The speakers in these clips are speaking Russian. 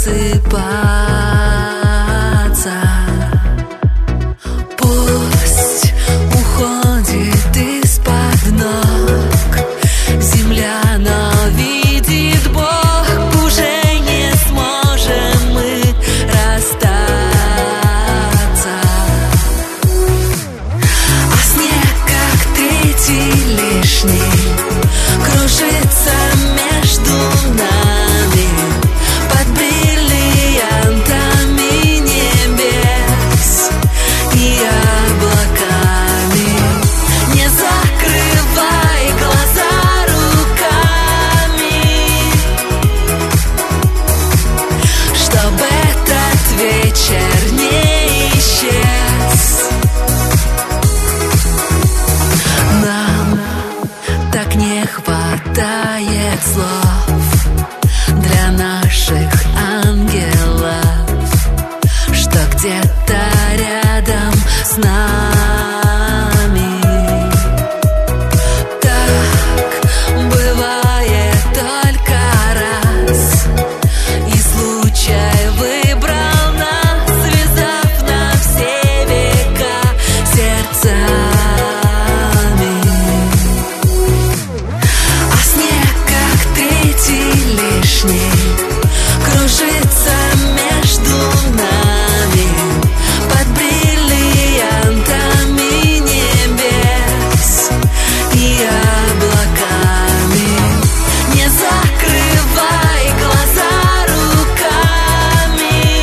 просыпаться. Пусть уходит из-под ног земля, но видит Бог, уже не сможем мы расстаться. А снег, как третий лишний, кружится между нами под бриллиантами небес и облаками. Не закрывай глаза руками, чтобы этот вечер не исчез. Нам так не хватает слов для наших ангелов, что где-то рядом с нами. Так бывает только раз, и случай выбрал нас, связав на все века сердцами. А снег, как третий лишний, кружится между нами под бриллиантами небес и облаками. Не закрывай глаза руками,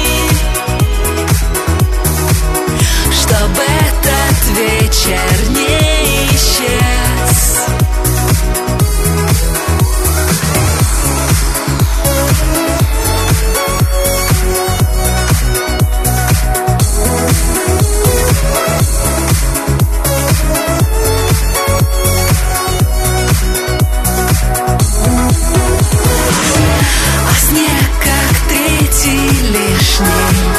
чтобы этот вечер не исчез. А снег, как третий лишний,